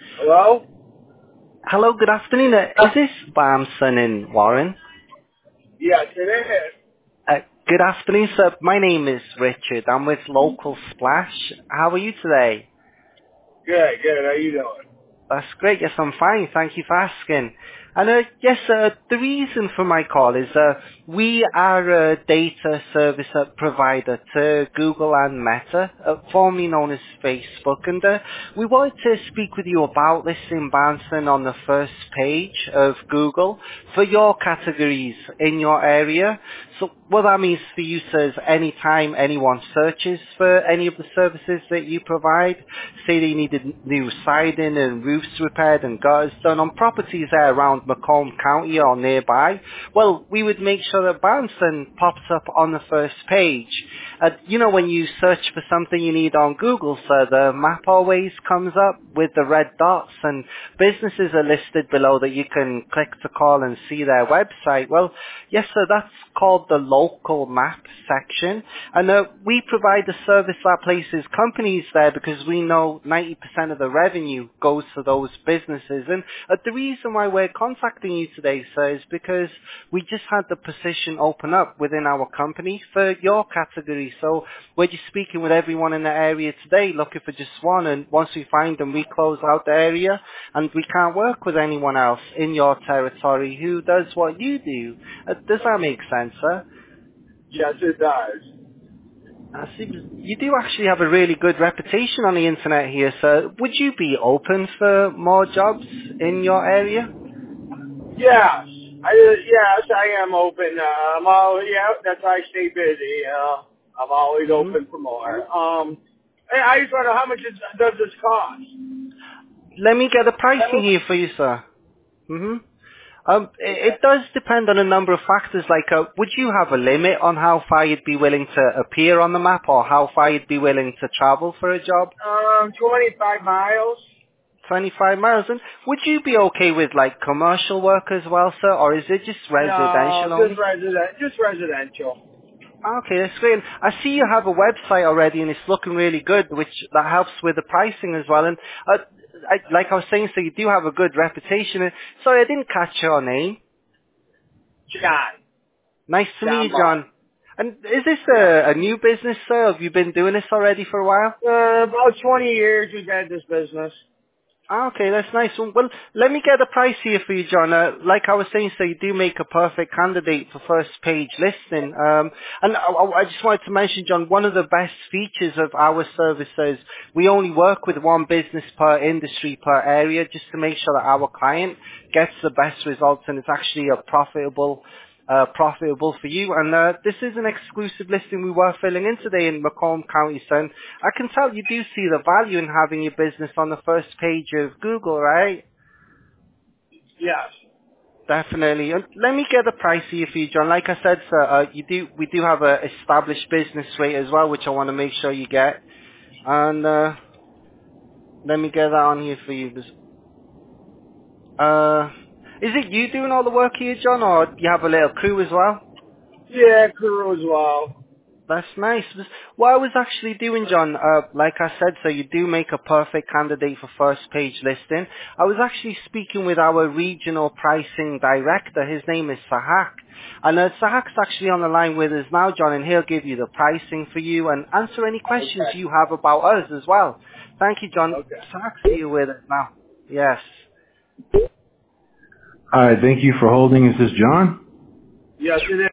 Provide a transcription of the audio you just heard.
Hello? Hello, good afternoon. Is this Barmson in Warren? Yes, it is. Good afternoon, sir. My name is Richard. I'm with Local Splash. How are you today? Good, good. How you doing? That's great. Yes, I'm fine. Thank you for asking. And yes, the reason for my call is we are a data service provider to Google and Meta, formerly known as Facebook, and we wanted to speak with you about listing Barnson on the first page of Google for your categories in your area. So what that means for you, sir, is anytime anyone searches for any of the services that you provide, say they needed new siding and roofs repaired and gutters done on properties there around Macomb County or nearby, well, we would make sure that Barnson pops up on the first page. You know, when you search for something you need on Google, sir, the map always comes up with the red dots, and businesses are listed below that you can click to call and see their website. Well, yes, sir, that's called the local map section, and we provide a service that places companies there because we know 90% of the revenue goes to those businesses. And the reason why we're contacting you today, sir, is because we just had the position open up within our company for your category. So we're just speaking with everyone in the area today, looking for just one, and once we find them, we close out the area, and we can't work with anyone else in your territory who does what you do. Does that make sense, sir? Yes, it does. I see. You do actually have a really good reputation on the internet here, sir. Would you be open for more jobs in your area? Yes. Yes, I am open. That's why I stay busy. I'm always hmm open for more. Hey, I just wonder how much does this cost? Let me get the pricing here for you, sir. hmm it Okay. does depend on a number of factors, like would you have a limit on how far you'd be willing to appear on the map or how far you'd be willing to travel for a job? 25 miles. 25 miles. And would you be okay with like commercial work as well, sir, or is it just No, residential only? just residential. Okay, that's great. And I see you have a website already and it's looking really good, which that helps with the pricing as well. And like I was saying, so you do have a good reputation. And sorry, I didn't catch your name. John. Nice to meet John you, Bart. John. And is this Yeah. a new business, sir? Have you been doing this already for a while? About 20 years we've had this business. Okay, that's nice. Well, let me get a price here for you, John. Like I was saying, so you do make a perfect candidate for first page listing. And I just wanted to mention, John, one of the best features of our services, we only work with one business per industry per area just to make sure that our client gets the best results and it's actually a profitable for you. And this is an exclusive listing we were filling in today in Macomb County, son. I can tell you do see the value in having your business on the first page of Google, right? Yes. Definitely. And let me get the price here for you, John. Like I said, sir, we do have a established business rate as well, which I want to make sure you get. And let me get that on here for you. Is it you doing all the work here, John, or do you have a little crew as well? Yeah, crew as well. That's nice. What I was actually doing, John, like I said, so you do make a perfect candidate for first page listing. I was actually speaking with our regional pricing director. His name is Sahak. And Sahak's actually on the line with us now, John, and he'll give you the pricing for you and answer any questions Okay. you have about us as well. Thank you, John. Okay. Sahak's here with us now. Yes. Hi, thank you for holding. Is this John? Yes, it is.